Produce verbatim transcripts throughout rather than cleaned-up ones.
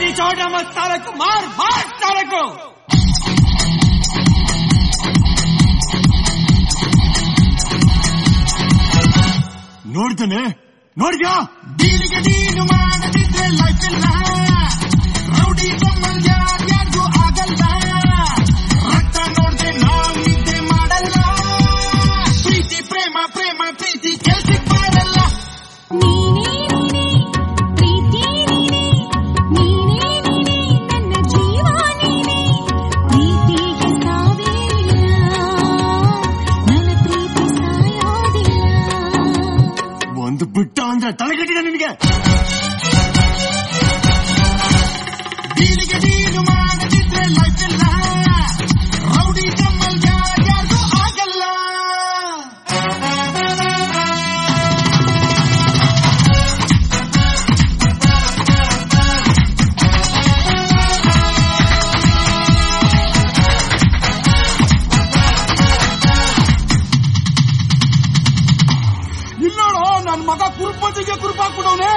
ಪ್ರೀತಿ ಚೋಟ ಮತ್ ತಾಲೂಕು ಮಾರ್ ಮಾರ್ ತಾಲೂಕು. ನೋಡ್ತಾನೆ ನೋಡ್ಯಾ ಡೀಲಿಗೆ ಡೀಲು ಮಾಡದಿದ್ರೆ ಲೈಫ್ ಇಲ್ಲ. ರೌಡಿ ಸಂಬಂಧ ಯಾರಿಗೂ ಆಗಲ್ಲ. ರಕ್ತ ನೋಡ್ದೆ ನಾವ್ ನಿದ್ದೆ ಮಾಡಲ್ಲ. ಪ್ರೀತಿ ಪ್ರೇಮ ಪ್ರೇಮ ಪ್ರೀತಿ ಕೆಲ್ಸಕ್ಕೆ ಬರಲ್ಲ. ಒಂದು ಬಿಟ್ಟ ಅಂದ್ರೆ ತಲೆಗಟ್ಟಿದೆ ನಿನಗೆ. ಡೀಲಿಗೆ ಡೀಲು ಮಾಡದಿದ್ರೆ ಲೈಫ್ ಇಲ್ಲ. ರೌಡಿ ಸಂಬಂಧ ಯಾರಿಗೂ ಆಗಲ್ಲ. ಇಲ್ಲೋಡು ನನ್ ಮಗ ಕುರುಪತಿಗೆ ಕುರುಪಾಕ್ಬಿಡವನೆ.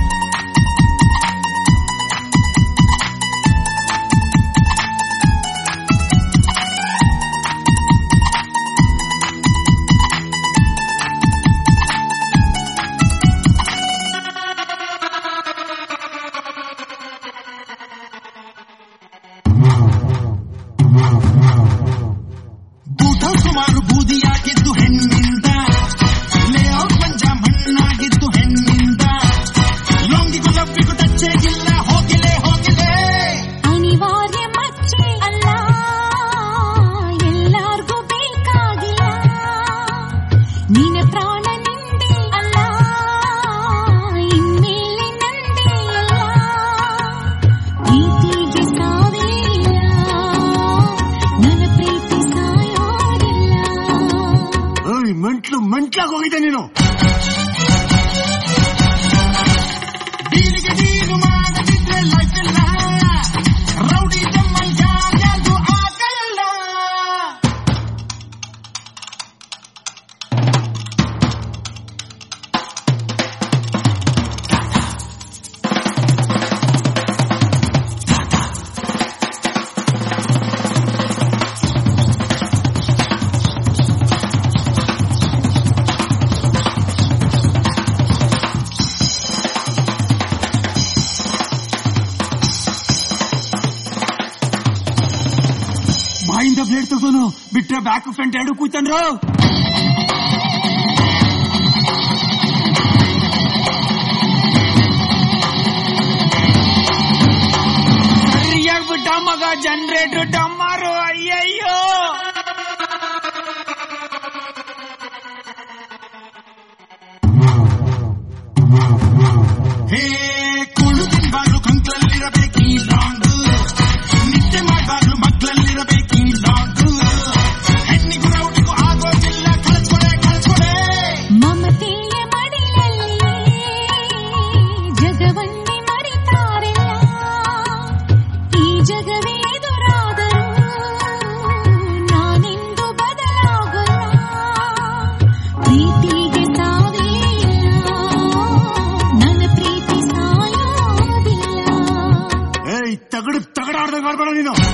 ಬೂಟ ಸುಮಾರು ಬೂದಿಯಾಗಿದ್ದು ಹೆಣ್ಣಿಂದ. ಲೇಔಟ್ ಮಂಜ ಮಣ್ಣಾಗಿದ್ದು ಹೆಣ್ಣಿಂದ. ಲೊಂಗಿಗೂ ಲಬ್ಬಿಗೂ ಟಚ್ಚೇಗಿಲ್ಲ. ಹೋಗಿಲೆ ಹೋಗಿಲೆ ಅನಿವಾರ್ಯ ಮಚ್ಚೆ ಅಲ್ಲ, ಎಲ್ಲಾರ್ಗೂ ಬೇಕಾಗಿಲ್ಲ. ನಿನ್ನ ಪ್ರಾಣ ನಿಂದೆ ಅಲ್ಲ, ಇನ್ಮೇಲೆ ನಂದೇ ಅಲ್ಲ. ಪ್ರೀತಿಗೆ ಸಾವೇ ಇಲ್ಲ, ನನ್ನ ಪ್ರೀತಿ ಸಾಯೋದಿಲ್ಲ. ಮೆಂಟ್ಲು ಮೆಂಟ್ಲಾಗ ಹೋಗಿದ್ದೆ ನೀನು. ಡೀಲಿಗೆ ಡೀಲು ಮಾಡದಿದ್ರೆ ಲೈಫ್ ಇಲ್ಲ. ರೌಡಿ ಸಂಬಂಧ ಯಾರಿಗೂ ಆಗಲ್ಲ. ಬಾಯಿಂದ ಬ್ಲೇಡ್ ತಗೋನು ಬಿಟ್ರೆ ಬ್ಯಾಕ್ ಫ್ರಂಟ್ ಎರಡು ಕೂತಂದ್ರು. ಸರಿಯಾಗಿ ಬಿಟ್ಟ ಮಗ ಜನರೇಟರ್ ಡಮ್ಮಾರು. ಅಯ್ಯಯ್ಯೋ ಹೇ ಕುಳು ತಿನ್ಬಾರ್ದು ಕಂಕ್ಳಲ್ಲಿರಬೇಕು ಈ ಲಾಂಗ್. ನಿದ್ದೆ ಮಾಡಬಾರ್ದು ಮಕ್ಕಳಲ್ಲಿರಬೇಕು ಈ ಲಾಂಗ್. ಹೆಣ್ಣಿಗೂ ರೌಡಿಗೂ ಆಗೋದಿಲ್ಲ. ಕಳ್ಸ್ಕೊಡೆ ಕಳ್ಸ್ಕೊಡೆ ಮಮತೆಯ ಮಡಿಲಲ್ಲಿ ಜಗವನ್ನೇ ಮರಿತಾರೆಲ್ಲ. ಈ ಜಗವೇ ಎದುರಾದರೂ ನಾನೆಂದು ಬದಲಾಗಲ್ಲ. ಪ್ರೀತಿಗೆ ಸಾವೇ ಇಲ್ಲ, ನನ್ನ ಪ್ರೀತಿ ಸಾಯೋದಿಲ್ಲ. ಏಯ್ ತಗಡು ತಗಡ ಆಡ್ದಂಗ್ ಆಡ್ಬೇಡ ನೀನು.